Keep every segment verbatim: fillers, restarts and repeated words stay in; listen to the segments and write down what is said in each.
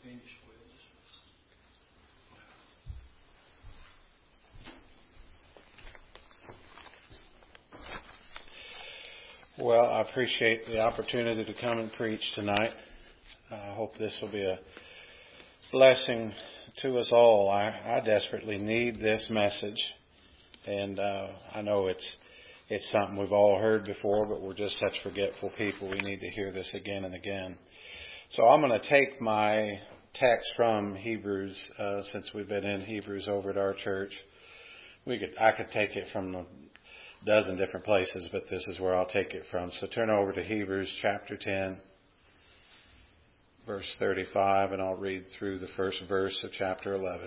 Well, I appreciate the opportunity to come and preach tonight. I hope this will be a blessing to us all. I, I desperately need this message, and uh, I know it's it's something we've all heard before, but we're just such forgetful people. We need to hear this again and again. So I'm going to take my text from Hebrews, uh, since we've been in Hebrews over at our church. We could I could take it from a dozen different places, but this is where I'll take it from. So turn over to Hebrews chapter ten, verse thirty-five, and I'll read through the first verse of chapter eleven.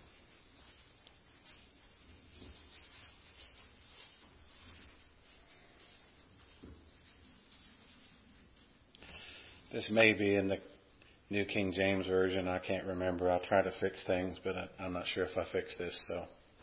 This may be in the New King James Version. I can't remember. I'll try to fix things, but I, I'm not sure if I fix this. So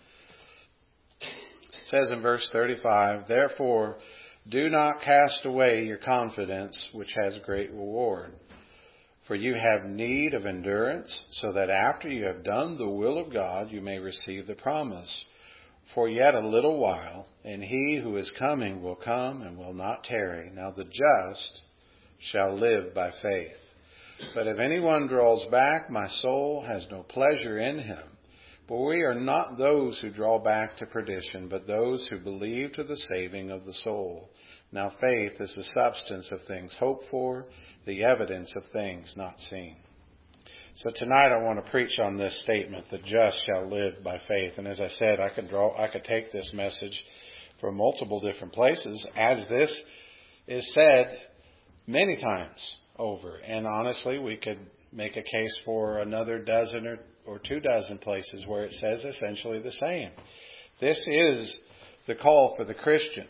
it says in verse thirty-five, "Therefore, do not cast away your confidence, which has great reward. For you have need of endurance, so that after you have done the will of God, you may receive the promise. For yet a little while, and he who is coming will come and will not tarry. Now the just shall live by faith. But if anyone draws back, my soul has no pleasure in him. For we are not those who draw back to perdition, but those who believe to the saving of the soul. Now faith is the substance of things hoped for, the evidence of things not seen." So tonight I want to preach on this statement, "The just shall live by faith." And as I said, I could draw, I could take this message from multiple different places, as this is said many times over. And honestly, we could make a case for another dozen or, or two dozen places where it says essentially the same. This is the call for the Christian.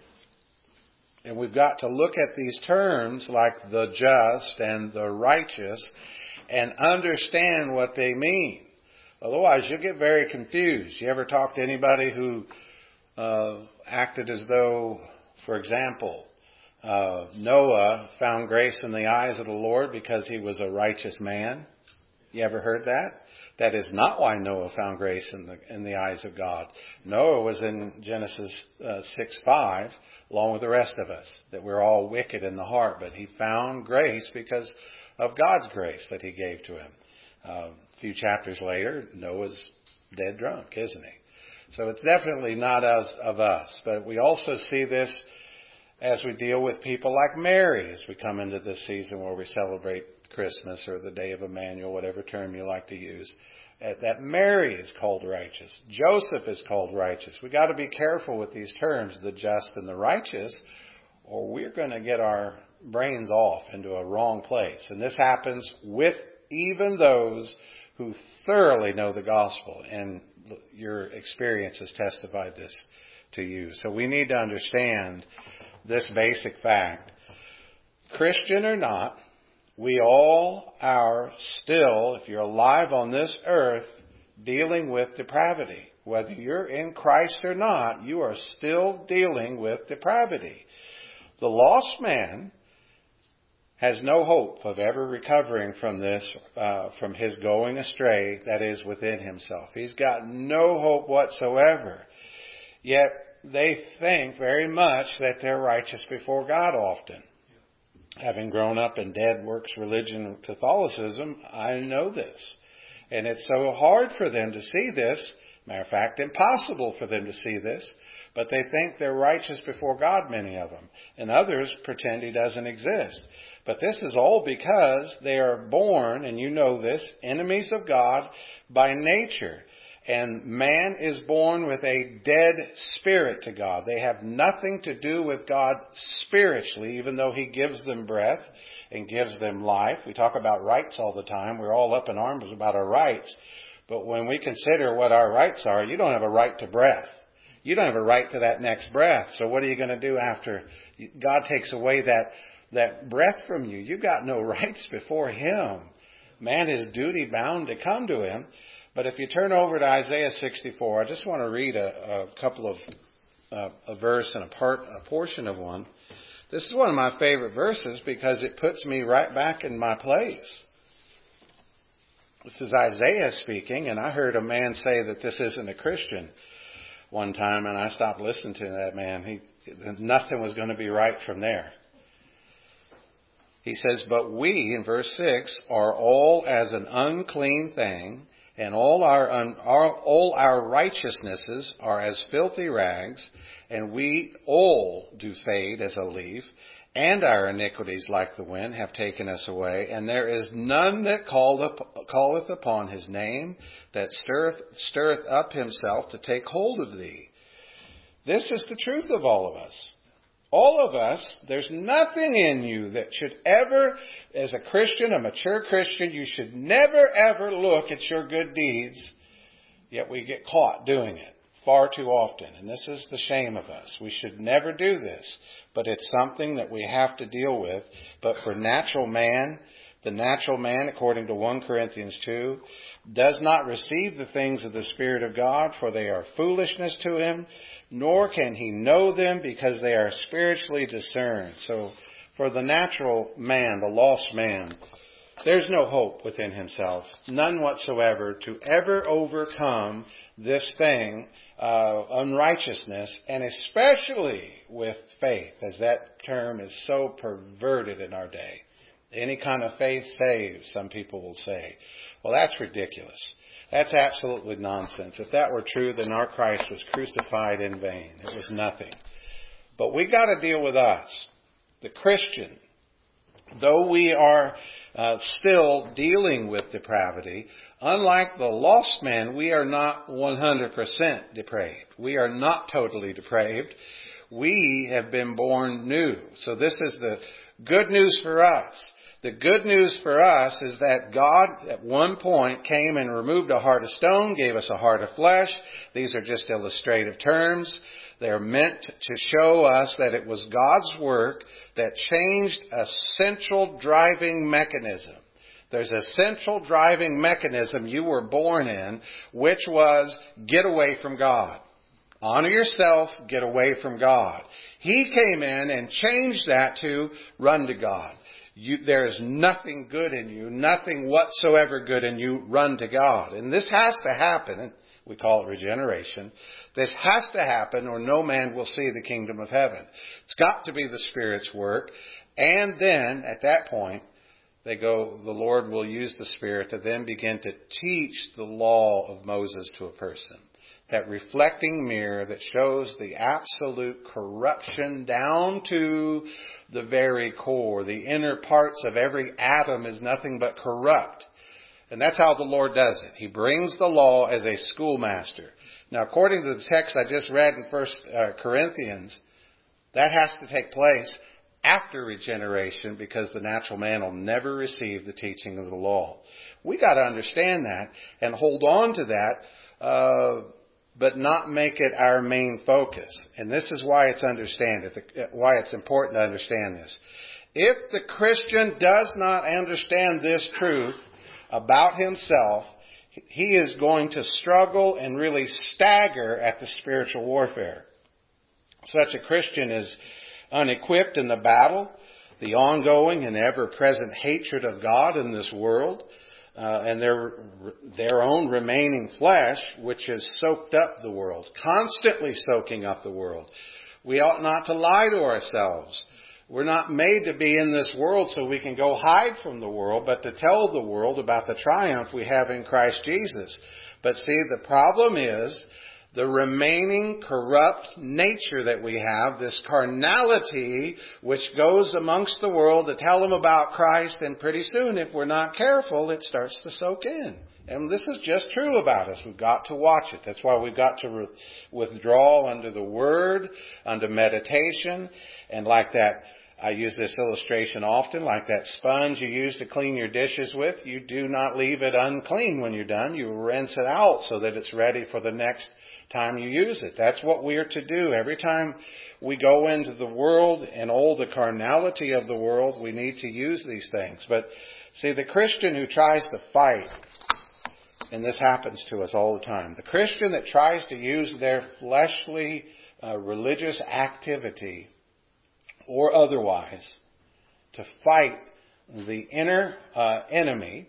And we've got to look at these terms like the just and the righteous and understand what they mean. Otherwise, you'll get very confused. You ever talk to anybody who uh, acted as though, for example, uh, Noah found grace in the eyes of the Lord because he was a righteous man? You ever heard that? That is not why Noah found grace in the in the eyes of God. Noah was in Genesis uh, six five, along with the rest of us, that we're all wicked in the heart. But he found grace because of God's grace that he gave to him. Uh, a few chapters later, Noah's dead drunk, isn't he? So it's definitely not as of us. But we also see this as we deal with people like Mary, as we come into this season where we celebrate Christmas or the Day of Emmanuel, whatever term you like to use, that Mary is called righteous. Joseph is called righteous. We've got to be careful with these terms, the just and the righteous, or we're going to get our brains off into a wrong place. And this happens with even those who thoroughly know the gospel, and your experience has testified this to you. So we need to understand this basic fact. Christian or not, we all are still, if you're alive on this earth, dealing with depravity. Whether you're in Christ or not, you are still dealing with depravity. The lost man has no hope of ever recovering from this, uh, from his going astray that is within himself. He's got no hope whatsoever. Yet they think very much that they're righteous before God often. Having grown up in dead works religion and Catholicism, I know this. And it's so hard for them to see this. Matter of fact, impossible for them to see this. But they think they're righteous before God, many of them. And others pretend He doesn't exist. But this is all because they are born, and you know this, enemies of God by nature. And man is born with a dead spirit to God. They have nothing to do with God spiritually, even though He gives them breath and gives them life. We talk about rights all the time. We're all up in arms about our rights. But when we consider what our rights are, you don't have a right to breath. You don't have a right to that next breath. So what are you going to do after God takes away that, that breath from you? You've got no rights before Him. Man is duty bound to come to Him. But if you turn over to Isaiah sixty-four, I just want to read a, a couple of uh, a verse and a part, a portion of one. This is one of my favorite verses because it puts me right back in my place. This is Isaiah speaking, and I heard a man say that this isn't a Christian one time, and I stopped listening to that man. He, nothing was going to be right from there. He says, but we, in verse six, are all as an unclean thing, and all our, un, our all our righteousnesses are as filthy rags, and we all do fade as a leaf, and our iniquities like the wind have taken us away, and there is none that calleth, up, calleth upon his name, that stirreth, stirreth up himself to take hold of thee. This is the truth of all of us. All of us, there's nothing in you that should ever, as a Christian, a mature Christian, you should never ever look at your good deeds, yet we get caught doing it far too often. And this is the shame of us. We should never do this, but it's something that we have to deal with. But for natural man, the natural man, according to First Corinthians two, does not receive the things of the Spirit of God, for they are foolishness to him, nor can he know them because they are spiritually discerned. So for the natural man, the lost man, there's no hope within himself, none whatsoever, to ever overcome this thing, uh, unrighteousness, and especially with faith, as that term is so perverted in our day. Any kind of faith saves, some people will say. Well, that's ridiculous. That's absolutely nonsense. If that were true, then our Christ was crucified in vain. It was nothing. But we got to deal with us, the Christian. Though we are uh, still dealing with depravity, unlike the lost man, we are not one hundred percent depraved. We are not totally depraved. We have been born new. So this is the good news for us. The good news for us is that God at one point came and removed a heart of stone, gave us a heart of flesh. These are just illustrative terms. They're meant to show us that it was God's work that changed a central driving mechanism. There's a central driving mechanism you were born in, which was get away from God. Honor yourself, get away from God. He came in and changed that to run to God. You, there is nothing good in you, nothing whatsoever good in you, run to God. And this has to happen. We call it regeneration. This has to happen or no man will see the kingdom of heaven. It's got to be the Spirit's work. And then at that point, they go, the Lord will use the Spirit to then begin to teach the law of Moses to a person. That reflecting mirror that shows the absolute corruption down to the very core. The inner parts of every atom is nothing but corrupt. And that's how the Lord does it. He brings the law as a schoolmaster. Now, according to the text I just read in First Corinthians, that has to take place after regeneration because the natural man will never receive the teaching of the law. We got to understand that and hold on to that, uh, but not make it our main focus. And this is why it's understand it, why it's important to understand this. If the Christian does not understand this truth about himself, he is going to struggle and really stagger at the spiritual warfare. Such a Christian is unequipped in the battle, the ongoing and ever-present hatred of God in this world, uh, and their their own remaining flesh, which has soaked up the world, constantly soaking up the world. We ought not to lie to ourselves. We're not made to be in this world so we can go hide from the world, but to tell the world about the triumph we have in Christ Jesus. But see, the problem is the remaining corrupt nature that we have, this carnality which goes amongst the world to tell them about Christ, and pretty soon, if we're not careful, it starts to soak in. And this is just true about us. We've got to watch it. That's why we've got to re- withdraw under the Word, under meditation, and like that, I use this illustration often, like that sponge you use to clean your dishes with, you do not leave it unclean when you're done. You rinse it out so that it's ready for the next time you use it. That's what we are to do. Every time we go into the world and all the carnality of the world, we need to use these things. But see, the Christian who tries to fight, and this happens to us all the time, the Christian that tries to use their fleshly uh, religious activity or otherwise to fight the inner uh, enemy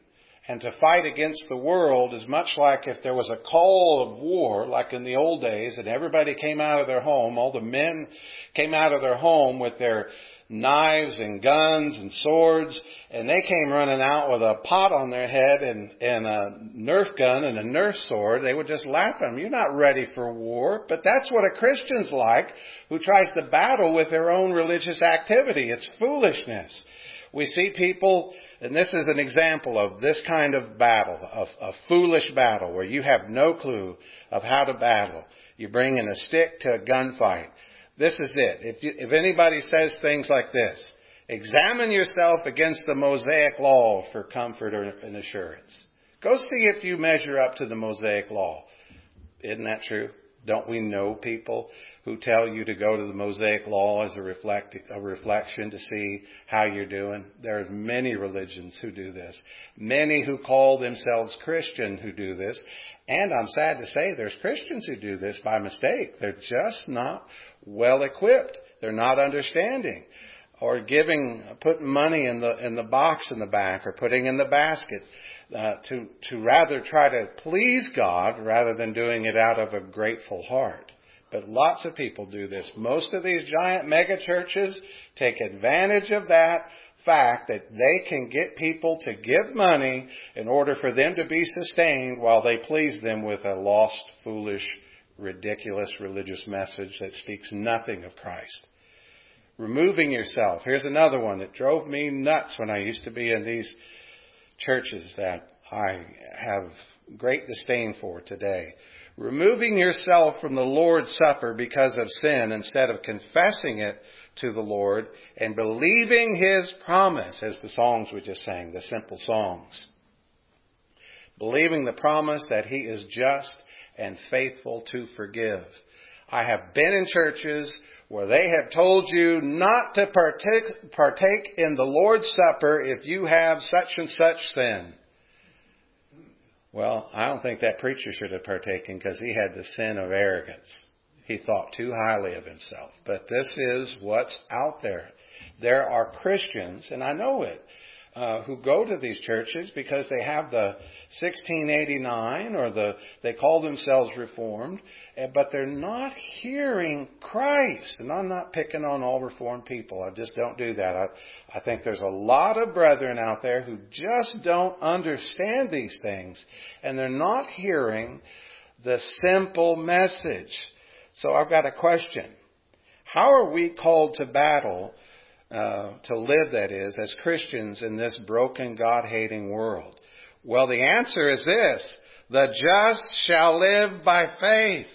And to fight against the world is much like if there was a call of war, like in the old days, and everybody came out of their home, all the men came out of their home with their knives and guns and swords, and they came running out with a pot on their head and, and a Nerf gun and a Nerf sword. They would just laugh at them. You're not ready for war. But that's what a Christian's like who tries to battle with their own religious activity. It's foolishness. We see people, and this is an example of this kind of battle, of a foolish battle where you have no clue of how to battle. You bring in a stick to a gunfight. This is it. If, you, if anybody says things like this, examine yourself against the Mosaic law for comfort and assurance. Go see if you measure up to the Mosaic law. Isn't that true? Don't we know people who tell you to go to the Mosaic law as a, reflect, a reflection to see how you're doing? There are many religions who do this. Many who call themselves Christian who do this. And I'm sad to say there's Christians who do this by mistake. They're just not well equipped. They're not understanding. Or giving, putting money in the in the box in the back, or putting in the basket uh, to to rather try to please God rather than doing it out of a grateful heart. But lots of people do this. Most of these giant mega churches take advantage of that fact that they can get people to give money in order for them to be sustained while they please them with a lost, foolish, ridiculous religious message that speaks nothing of Christ. Removing yourself. Here's another one that drove me nuts when I used to be in these churches that I have great disdain for today. Removing yourself from the Lord's Supper because of sin instead of confessing it to the Lord and believing His promise, as the songs we just sang, the simple songs. Believing the promise that He is just and faithful to forgive. I have been in churches where they have told you not to partake, partake in the Lord's Supper if you have such and such sin. Well, I don't think that preacher should have partaken because he had the sin of arrogance. He thought too highly of himself. But this is what's out there. There are Christians, and I know it, Uh, who go to these churches because they have the sixteen eighty-nine or the they call themselves Reformed, but they're not hearing Christ. And I'm not picking on all Reformed people. I just don't do that. I, I think there's a lot of brethren out there who just don't understand these things, and they're not hearing the simple message. So I've got a question. How are we called to battle Uh, to live, that is, as Christians in this broken, God-hating world? Well, the answer is this: the just shall live by faith.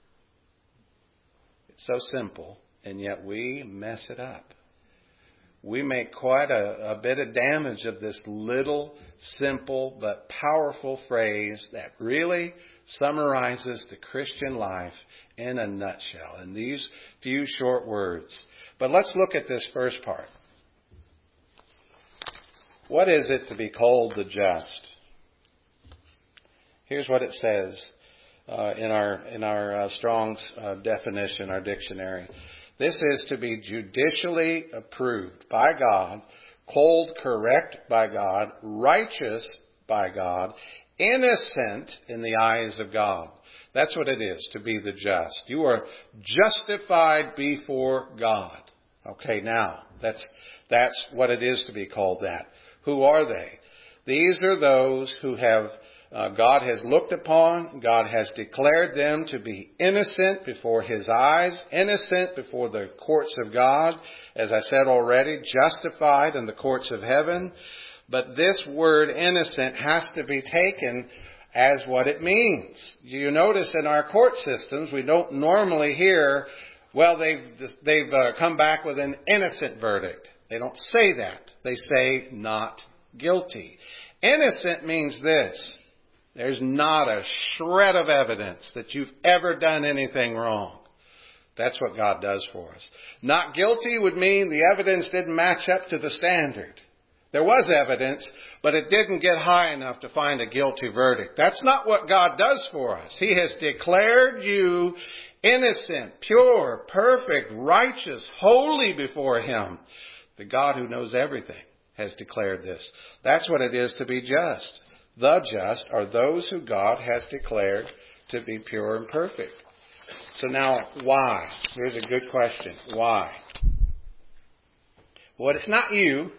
It's so simple, and yet we mess it up. We make quite a, a bit of damage of this little, simple, but powerful phrase that really summarizes the Christian life in a nutshell, in these few short words. But let's look at this first part. What is it to be called the just? Here's what it says uh, in our in our uh, Strong's uh, definition, our dictionary. This is to be judicially approved by God, called correct by God, righteous by God, innocent in the eyes of God. That's what it is to be the just. You are justified before God. Okay, now, that's that's what it is to be called that. Who are they? These are those who have, uh, God has looked upon, God has declared them to be innocent before His eyes, innocent before the courts of God, as I said already, justified in the courts of heaven. But this word innocent has to be taken as what it means. You notice in our court systems, we don't normally hear, well, they've, they've uh, come back with an innocent verdict. They don't say that. They say not guilty. Innocent means this: there's not a shred of evidence that you've ever done anything wrong. That's what God does for us. Not guilty would mean the evidence didn't match up to the standard. There was evidence, but it didn't get high enough to find a guilty verdict. That's not what God does for us. He has declared you innocent, pure, perfect, righteous, holy before Him. The God who knows everything has declared this. That's what it is to be just. the just are those who God has declared to be pure and perfect. So now, why? Here's a good question. Why? Well, it's not you.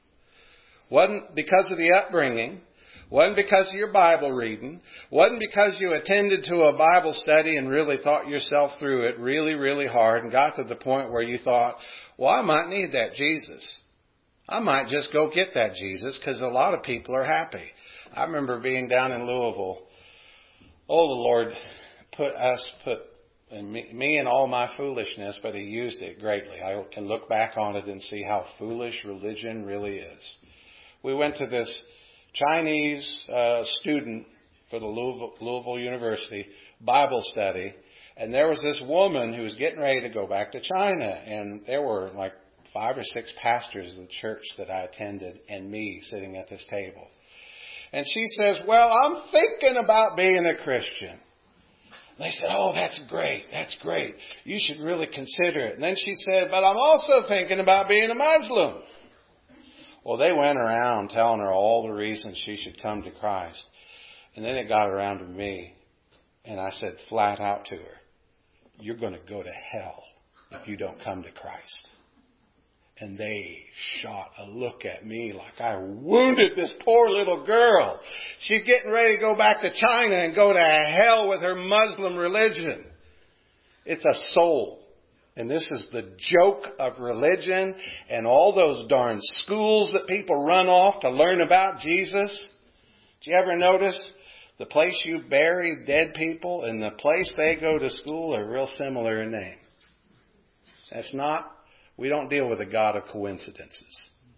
Wasn't because of the upbringing. Wasn't because of your Bible reading. Wasn't because you attended to a Bible study and really thought yourself through it really, really hard and got to the point where you thought, well, I might need that Jesus. I might just go get that Jesus because a lot of people are happy. I remember being down in Louisville. Oh, the Lord put us, put and me, me and all my foolishness, but He used it greatly. I can look back on it and see how foolish religion really is. We went to this Chinese uh, student for the Louisville, Louisville University Bible study, and there was this woman who was getting ready to go back to China, and there were like five or six pastors of the church that I attended and me sitting at this table. And she says, well, I'm thinking about being a Christian. They said, oh, that's great. That's great. You should really consider it. And then she said, but I'm also thinking about being a Muslim. Well, they went around telling her all the reasons she should come to Christ. And then it got around to me. And I said flat out to her, you're going to go to hell if you don't come to Christ. And they shot a look at me like I wounded this poor little girl. She's getting ready to go back to China and go to hell with her Muslim religion. It's a soul. And this is the joke of religion and all those darn schools that people run off to learn about Jesus. Do you ever notice the place you bury dead people and the place they go to school are real similar in name? That's not We don't deal with a God of coincidences.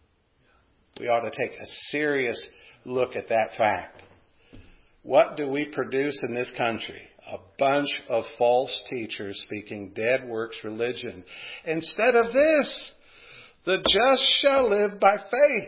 We ought to take a serious look at that fact. What do we produce in this country? A bunch of false teachers speaking dead works religion. Instead of this, the just shall live by faith.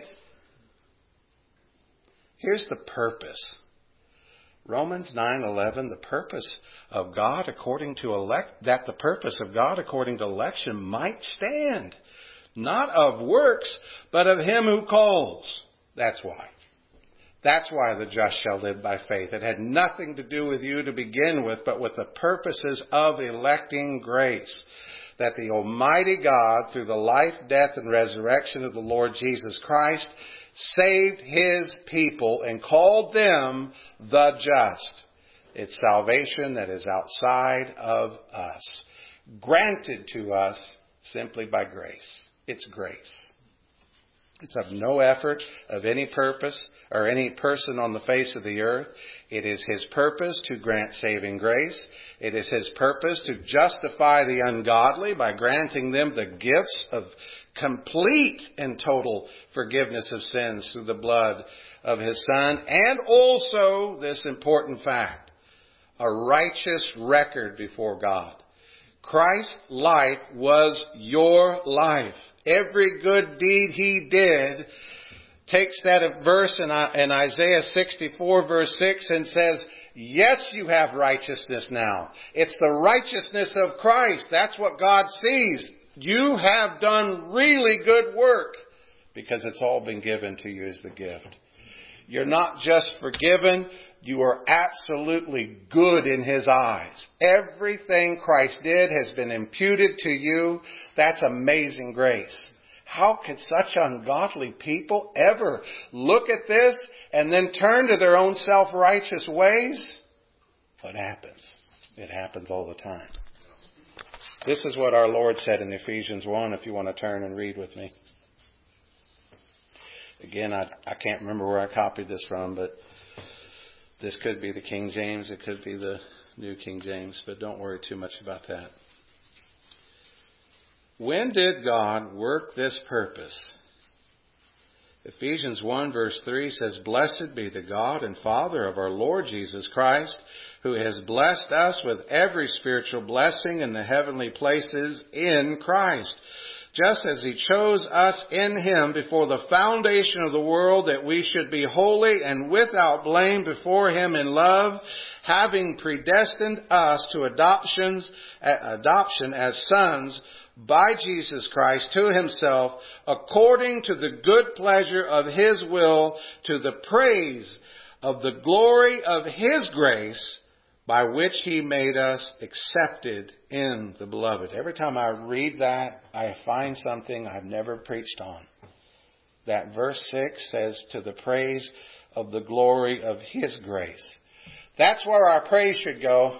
Here's the purpose. Romans nine eleven, the purpose of God according to elect, that the purpose of God according to election might stand, not of works, but of Him who calls. That's why. That's why the just shall live by faith. It had nothing to do with you to begin with, but with the purposes of electing grace. That the Almighty God, through the life, death, and resurrection of the Lord Jesus Christ, saved His people and called them the just. It's salvation that is outside of us, granted to us simply by grace. It's grace. It's of no effort of any purpose or any person on the face of the earth. It is His purpose to grant saving grace. It is His purpose to justify the ungodly by granting them the gifts of complete and total forgiveness of sins through the blood of His Son. And also this important fact, a righteous record before God. Christ's life was your life. Every good deed He did takes that verse in Isaiah sixty-four verse six and says, yes, you have righteousness now. It's the righteousness of Christ. That's what God sees. You have done really good work because it's all been given to you as the gift. You're not just forgiven. You are absolutely good in His eyes. Everything Christ did has been imputed to you. That's amazing grace. How could such ungodly people ever look at this and then turn to their own self-righteous ways? What happens? It happens all the time. This is what our Lord said in Ephesians one, if you want to turn and read with me. Again, I, I can't remember where I copied this from, but this could be the King James, it could be the New King James, but don't worry too much about that. When did God work this purpose? Ephesians one verse three says, blessed be the God and Father of our Lord Jesus Christ, who has blessed us with every spiritual blessing in the heavenly places in Christ, just as He chose us in Him before the foundation of the world, that we should be holy and without blame before Him in love, having predestined us to adoptions, adoption as sons by Jesus Christ to Himself, according to the good pleasure of His will, to the praise of the glory of His grace, by which He made us accepted in the Beloved. Every time I read that, I find something I've never preached on. That verse six says, to the praise of the glory of His grace. That's where our praise should go.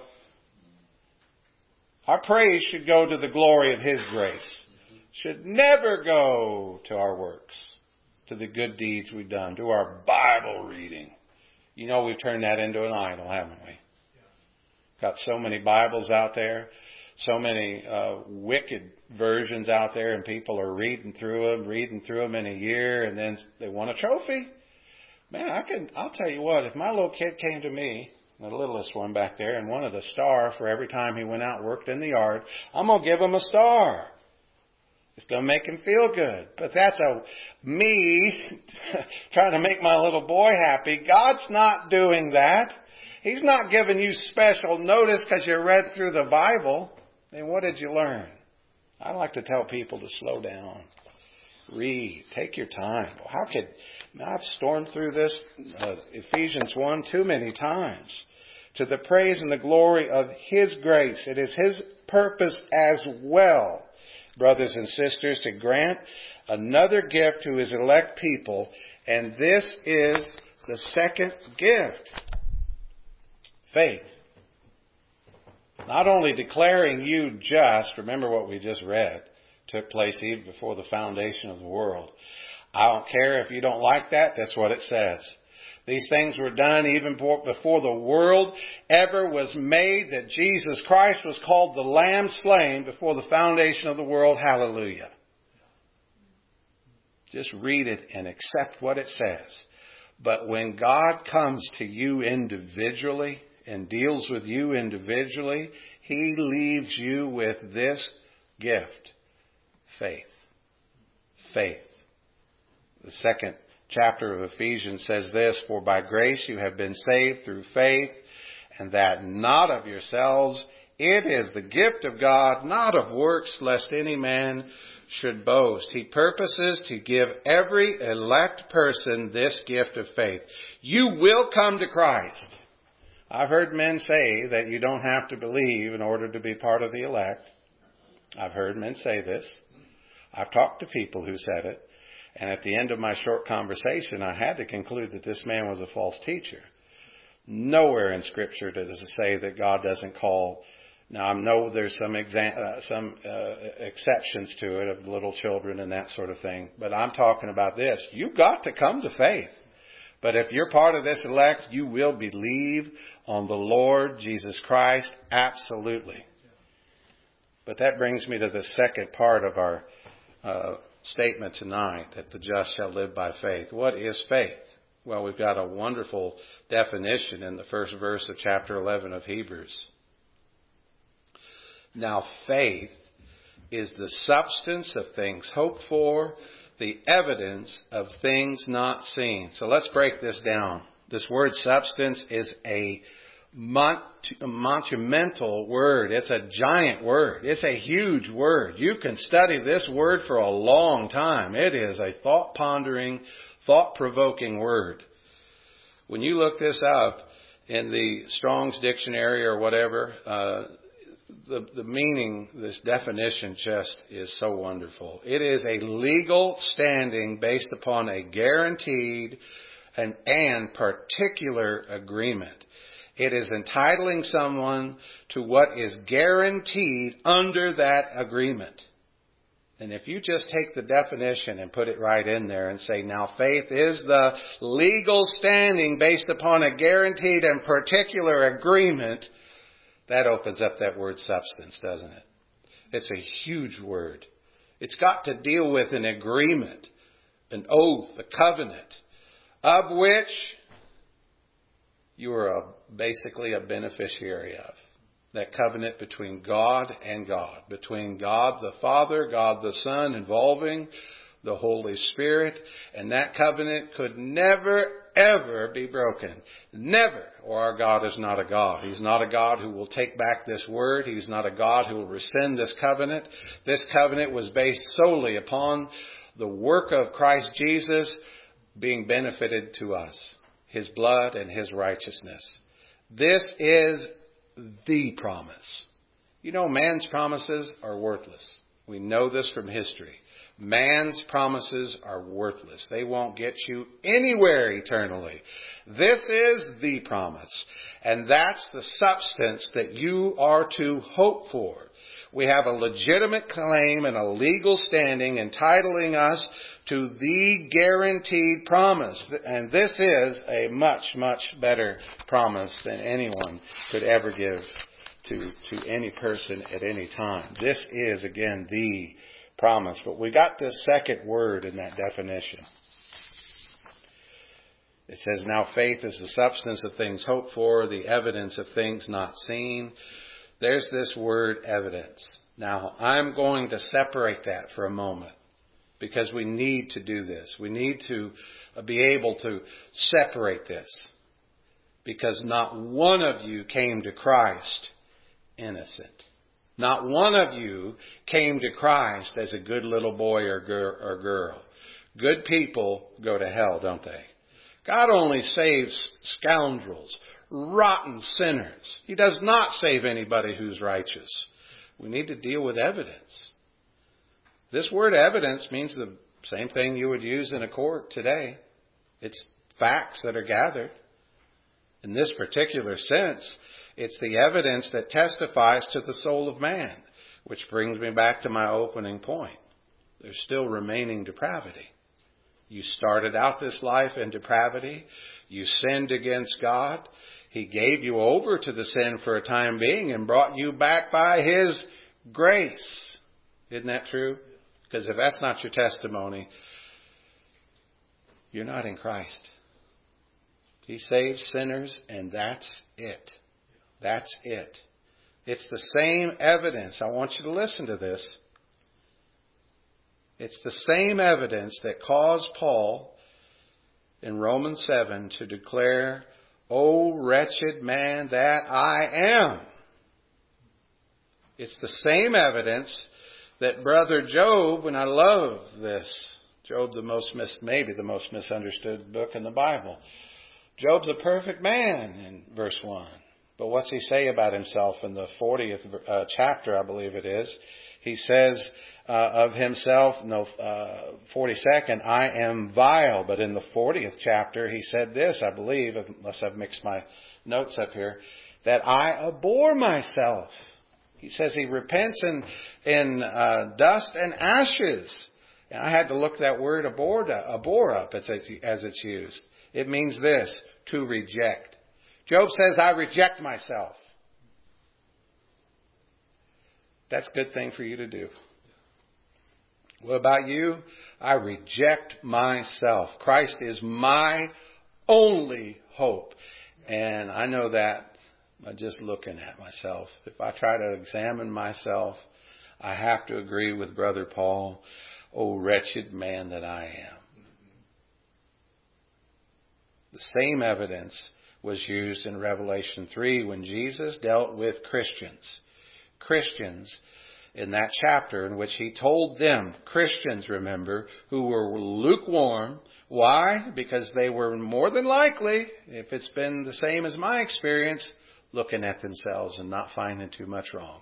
Our praise should go to the glory of His grace. Should never go to our works, to the good deeds we've done, to our Bible reading. You know, we've turned that into an idol, haven't we? Got so many Bibles out there, so many uh, wicked versions out there, and people are reading through them, reading through them in a year, and then they want a trophy. Man, I can. I'll tell you what. If my little kid came to me, the littlest one back there, and wanted a star for every time he went out and worked in the yard, I'm gonna give him a star. It's gonna make him feel good. But that's a me trying to make my little boy happy. God's not doing that. He's not giving you special notice because you read through the Bible. And what did you learn? I like to tell people to slow down. Read. Take your time. How could... I've stormed through this uh, Ephesians one too many times. To the praise and the glory of His grace. It is His purpose as well, brothers and sisters, to grant another gift to His elect people. And this is the second gift. Faith. Not only declaring you just, remember what we just read, took place even before the foundation of the world. I don't care if you don't like that, that's what it says. These things were done even before the world ever was made, that Jesus Christ was called the Lamb slain before the foundation of the world. Hallelujah. Just read it and accept what it says. But when God comes to you individually, and deals with you individually, He leaves you with this gift. Faith. Faith. The second chapter of Ephesians says this, for by grace you have been saved through faith, and that not of yourselves. It is the gift of God, not of works, lest any man should boast. He purposes to give every elect person this gift of faith. You will come to Christ. I've heard men say that you don't have to believe in order to be part of the elect. I've heard men say this. I've talked to people who said it. And at the end of my short conversation, I had to conclude that this man was a false teacher. Nowhere in Scripture does it say that God doesn't call. Now, I know there's some exa- uh, some uh, exceptions to it of little children and that sort of thing. But I'm talking about this. You've got to come to faith. But if you're part of this elect, you will believe on the Lord Jesus Christ. Absolutely. But that brings me to the second part of our uh, statement tonight, that the just shall live by faith. What is faith? Well, we've got a wonderful definition in the first verse of chapter eleven of Hebrews. Now, faith is the substance of things hoped for, the evidence of things not seen. So let's break this down. This word substance is a monumental word. It's a giant word. It's a huge word. You can study this word for a long time. It is a thought-pondering, thought-provoking word. When you look this up in the Strong's Dictionary or whatever, uh, the, the meaning, this definition just is so wonderful. It is a legal standing based upon a guaranteed and, and particular agreement. It is entitling someone to what is guaranteed under that agreement. And if you just take the definition and put it right in there and say, now faith is the legal standing based upon a guaranteed and particular agreement, that opens up that word substance, doesn't it? It's a huge word. It's got to deal with an agreement, an oath, a covenant, of which you are a, basically a beneficiary of. That covenant between God and God, between God the Father, God the Son, involving the Holy Spirit. And that covenant could never, ever be broken. Never. Or our God is not a God. He's not a God who will take back this word. He's not a God who will rescind this covenant. This covenant was based solely upon the work of Christ Jesus being benefited to us. His blood and His righteousness. This is the promise. You know, man's promises are worthless. We know this from history. Man's promises are worthless. They won't get you anywhere eternally. This is the promise. And that's the substance that you are to hope for. We have a legitimate claim and a legal standing entitling us to the guaranteed promise. And this is a much, much better promise than anyone could ever give to, to any person at any time. This is, again, the promise. But we got this second word in that definition. It says, now faith is the substance of things hoped for, the evidence of things not seen. There's this word evidence. Now, I'm going to separate that for a moment because we need to do this. We need to be able to separate this because not one of you came to Christ innocent. Not one of you came to Christ as a good little boy or girl. Good people go to hell, don't they? God only saves scoundrels, rotten sinners. He does not save anybody who's righteous. We need to deal with evidence. This word evidence means the same thing you would use in a court today. It's facts that are gathered. In this particular sense, it's the evidence that testifies to the soul of man, which brings me back to my opening point. There's still remaining depravity. You started out this life in depravity. You sinned against God. He gave you over to the sin for a time being and brought you back by His grace. Isn't that true? Because if that's not your testimony, you're not in Christ. He saves sinners, and that's it. That's it. It's the same evidence. I want you to listen to this. It's the same evidence that caused Paul in Romans seven to declare, "O wretched man that I am." It's the same evidence that Brother Job, and I love this, Job, the most mis, maybe the most misunderstood book in the Bible. Job's a perfect man in verse one. But what's he say about himself in the fortieth uh, chapter, I believe it is? He says uh, of himself, no, uh, forty-second, I am vile. But in the fortieth chapter, he said this, I believe, unless I've mixed my notes up here, that I abhor myself. He says he repents in, in uh, dust and ashes. And I had to look that word abhor, abhor up as it's used. It means this, to reject. Job says, I reject myself. That's a good thing for you to do. What about you? I reject myself. Christ is my only hope. And I know that by just looking at myself. If I try to examine myself, I have to agree with Brother Paul. Oh, wretched man that I am. The same evidence was used in Revelation three when Jesus dealt with Christians. Christians in that chapter in which He told them, Christians, remember, who were lukewarm. Why? Because they were more than likely, if it's been the same as my experience, looking at themselves and not finding too much wrong.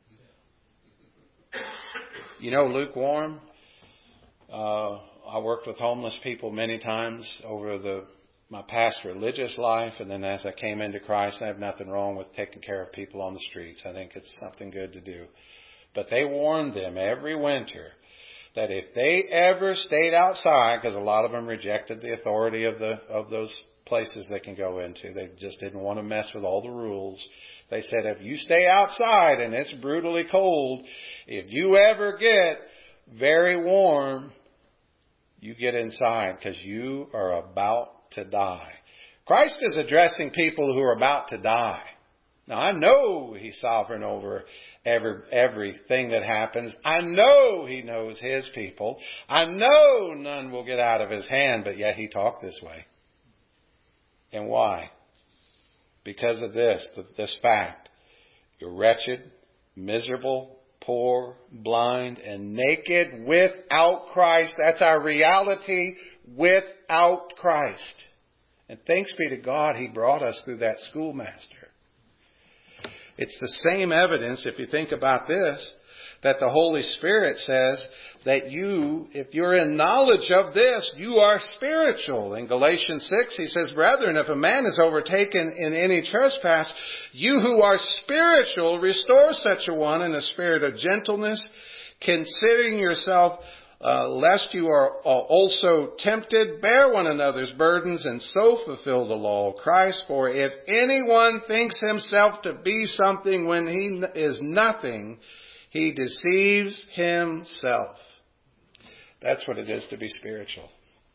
You know, lukewarm, uh, I worked with homeless people many times over the my past religious life, and then as I came into Christ, I have nothing wrong with taking care of people on the streets. I think it's something good to do. But they warned them every winter that if they ever stayed outside, because a lot of them rejected the authority of the of those places they can go into. They just didn't want to mess with all the rules. They said, if you stay outside and it's brutally cold, if you ever get very warm, you get inside because you are about to die. Christ is addressing people who are about to die. Now, I know He's sovereign over every, everything that happens. I know He knows His people. I know none will get out of His hand, but yet He talked this way. And why? Because of this, this fact. You're wretched, miserable, poor, blind, and naked without Christ. That's our reality without Christ. And thanks be to God He brought us through that schoolmaster. It's the same evidence, if you think about this, that the Holy Spirit says that you, if you're in knowledge of this, you are spiritual. In Galatians six, he says, brethren, if a man is overtaken in any trespass, you who are spiritual, restore such a one in a spirit of gentleness, considering yourself, uh, lest you are also tempted, bear one another's burdens, and so fulfill the law of Christ. For if anyone thinks himself to be something when he is nothing, he deceives himself. That's what it is to be spiritual.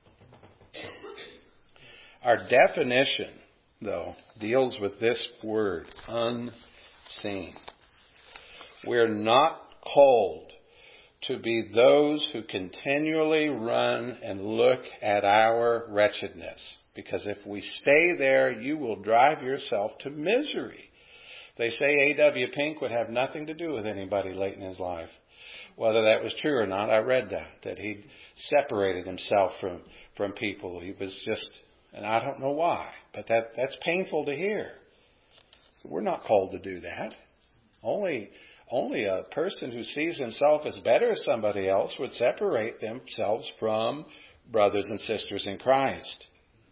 Our definition, though, deals with this word, unseen. We're not called to be those who continually run and look at our wretchedness. Because if we stay there, you will drive yourself to misery. They say A W Pink would have nothing to do with anybody late in his life. Whether that was true or not, I read that, that he separated himself from, from people. He was just, and I don't know why, but that, that's painful to hear. We're not called to do that. Only, only a person who sees himself as better as somebody else would separate themselves from brothers and sisters in Christ.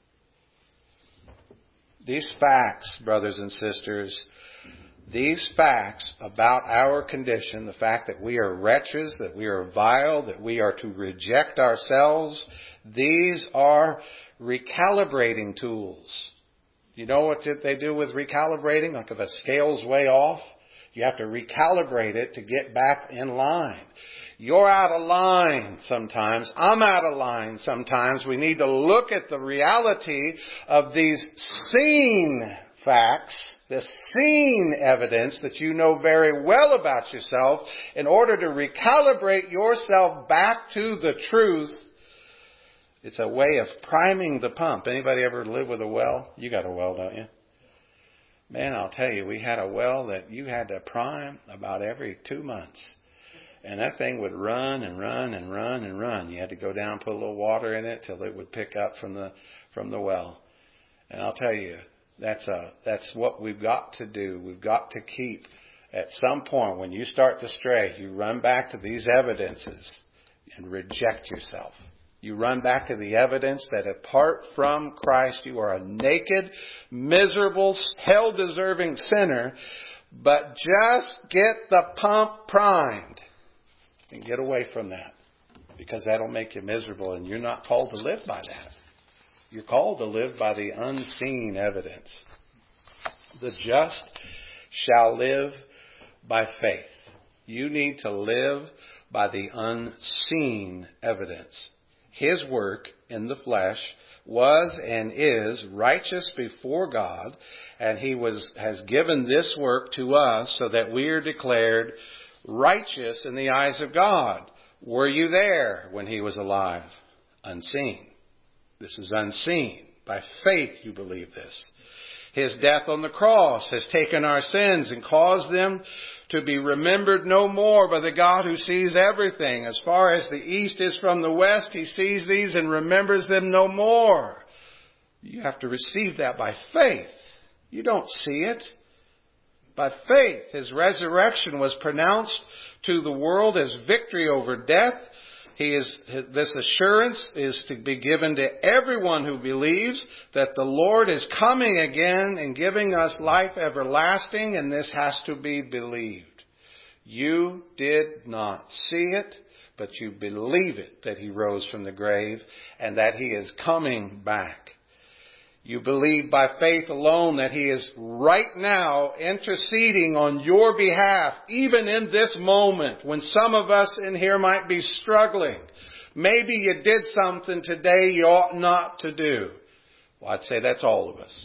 These facts, brothers and sisters, These facts about our condition, the fact that we are wretches, that we are vile, that we are to reject ourselves, these are recalibrating tools. You know what they do with recalibrating? Like if a scale's way off, you have to recalibrate it to get back in line. You're out of line sometimes. I'm out of line sometimes. We need to look at the reality of these seen facts, the seen evidence that you know very well about yourself, in order to recalibrate yourself back to the truth. It's a way of priming the pump. Anybody ever live with a well? You got a well, don't you? Man, I'll tell you, we had a well that you had to prime about every two months. And that thing would run and run and run and run. You had to go down, put a little water in it till it would pick up from the from the well. And I'll tell you, That's a, that's what we've got to do. We've got to keep, at some point, when you start to stray, you run back to these evidences and reject yourself. You run back to the evidence that apart from Christ, you are a naked, miserable, hell-deserving sinner. But just get the pump primed and get away from that, because that'll make you miserable, and you're not called to live by that. You're called to live by the unseen evidence. The just shall live by faith. You need to live by the unseen evidence. His work in the flesh was and is righteous before God, and He was has given this work to us so that we are declared righteous in the eyes of God. Were you there when He was alive? Unseen. This is unseen. By faith you believe this. His death on the cross has taken our sins and caused them to be remembered no more by the God who sees everything. As far as the east is from the west, He sees these and remembers them no more. You have to receive that by faith. You don't see it. By faith, His resurrection was pronounced to the world as victory over death. He is, this assurance is to be given to everyone who believes that the Lord is coming again and giving us life everlasting, and this has to be believed. You did not see it, but you believe it, that He rose from the grave and that He is coming back. You believe by faith alone that He is right now interceding on your behalf, even in this moment when some of us in here might be struggling. Maybe you did something today you ought not to do. Well, I'd say that's all of us.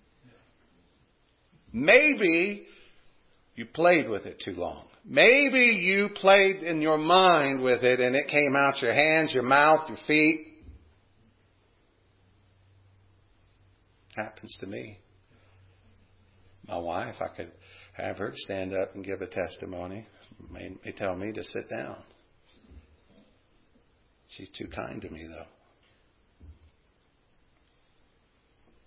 Maybe you played with it too long. Maybe you played in your mind with it and it came out your hands, your mouth, your feet. Happens to me. My wife, I could have her stand up and give a testimony. May, may tell me to sit down. She's too kind to me, though.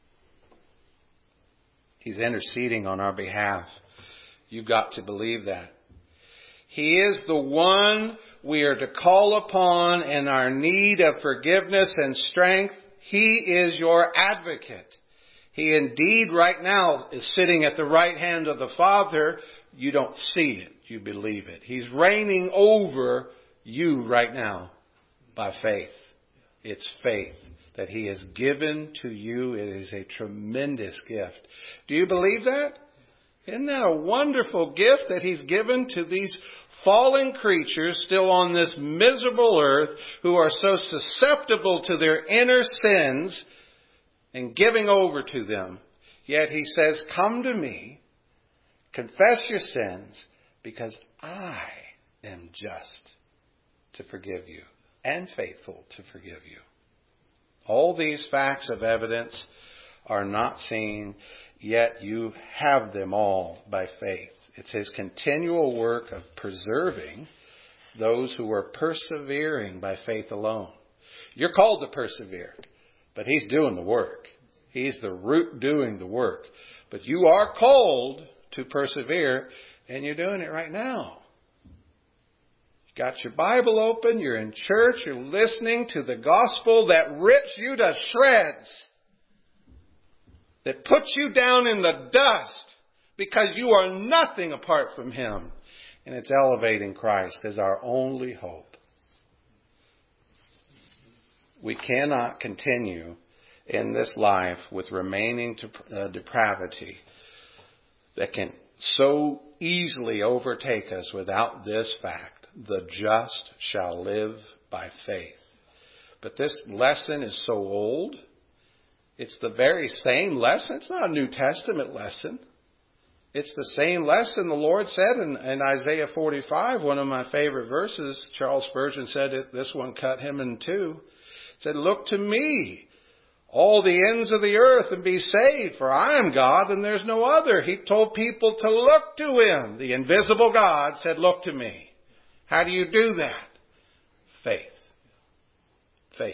He's interceding on our behalf. You've got to believe that. He is the one we are to call upon in our need of forgiveness and strength. He is your advocate. He indeed right now is sitting at the right hand of the Father. You don't see it. You believe it. He's reigning over you right now by faith. It's faith that He has given to you. It is a tremendous gift. Do you believe that? Isn't that a wonderful gift that He's given to these fallen creatures still on this miserable earth who are so susceptible to their inner sins and giving over to them? Yet He says, come to me, confess your sins, because I am just to forgive you and faithful to forgive you. All these facts of evidence are not seen, yet you have them all by faith. It's His continual work of preserving those who are persevering by faith alone. You're called to persevere, but He's doing the work. He's the root doing the work. But you are called to persevere, and you're doing it right now. You got your Bible open, you're in church, you're listening to the gospel that rips you to shreds, that puts you down in the dust because you are nothing apart from Him. And it's elevating Christ as our only hope. We cannot continue in this life with remaining uh, depravity that can so easily overtake us without this fact: the just shall live by faith. But this lesson is so old. It's the very same lesson. It's not a New Testament lesson. It's the same lesson the Lord said in, in Isaiah forty-five, one of my favorite verses. Charles Spurgeon said it, this one cut him in two. It said, look to me, all the ends of the earth, and be saved, for I am God and there's no other. He told people to look to Him. The invisible God said, look to me. How do you do that? Faith. Faith.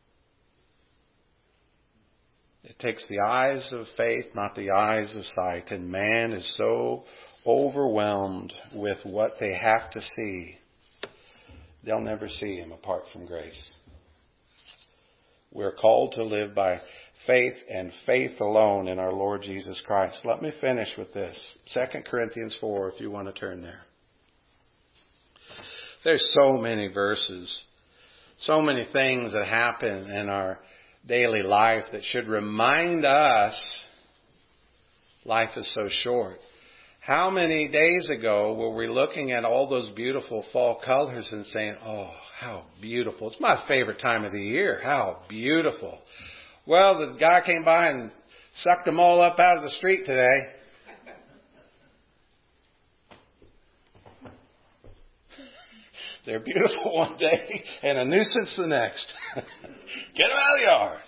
It takes the eyes of faith, not the eyes of sight. And man is so overwhelmed with what they have to see, they'll never see Him apart from grace. We're called to live by faith and faith alone in our Lord Jesus Christ. Let me finish with this. Second Corinthians four, if you want to turn there. There's so many verses, so many things that happen in our daily life that should remind us life is so short. How many days ago were we looking at all those beautiful fall colors and saying, oh, how beautiful. It's my favorite time of the year. How beautiful. Well, the guy came by and sucked them all up out of the street today. They're beautiful one day and a nuisance the next. Get them out of the yard.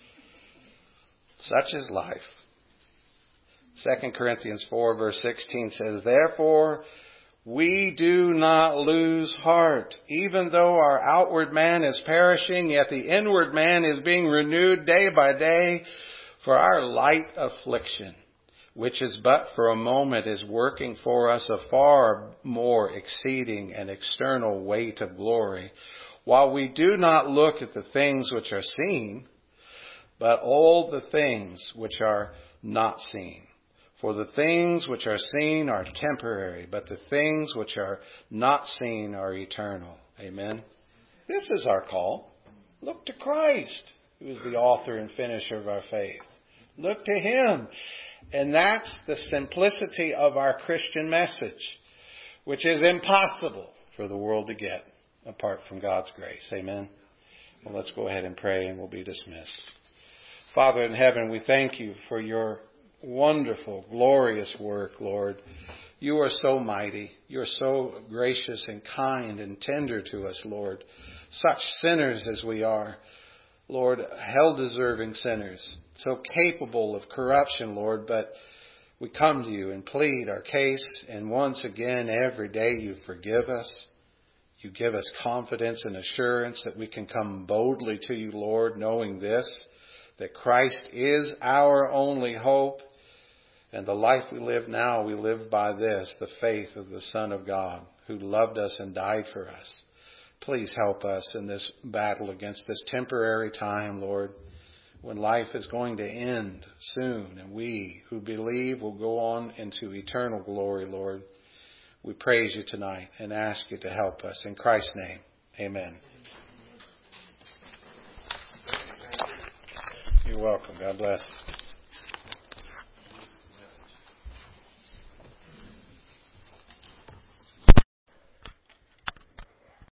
Such is life. Second Corinthians four verse sixteen says, therefore we do not lose heart. Even though our outward man is perishing, yet the inward man is being renewed day by day. For our light affliction, which is but for a moment, is working for us a far more exceeding and external weight of glory. While we do not look at the things which are seen, but all the things which are not seen. For the things which are seen are temporary, but the things which are not seen are eternal. Amen. This is our call. Look to Christ, who is the author and finisher of our faith. Look to Him. And that's the simplicity of our Christian message, which is impossible for the world to get apart from God's grace. Amen. Well, let's go ahead and pray and we'll be dismissed. Father in heaven, we thank You for Your wonderful, glorious work, Lord. You are so mighty. You're so gracious and kind and tender to us, Lord. Such sinners as we are, Lord, hell-deserving sinners, so capable of corruption, Lord, but we come to You and plead our case, and once again, every day You forgive us. You give us confidence and assurance that we can come boldly to You, Lord, knowing this, that Christ is our only hope, And the life we live now, we live by this, the faith of the Son of God, who loved us and died for us. Please help us in this battle against this temporary time, Lord, when life is going to end soon, and we who believe will go on into eternal glory, Lord. We praise you tonight and ask you to help us. In Christ's name, amen. You're welcome. God bless.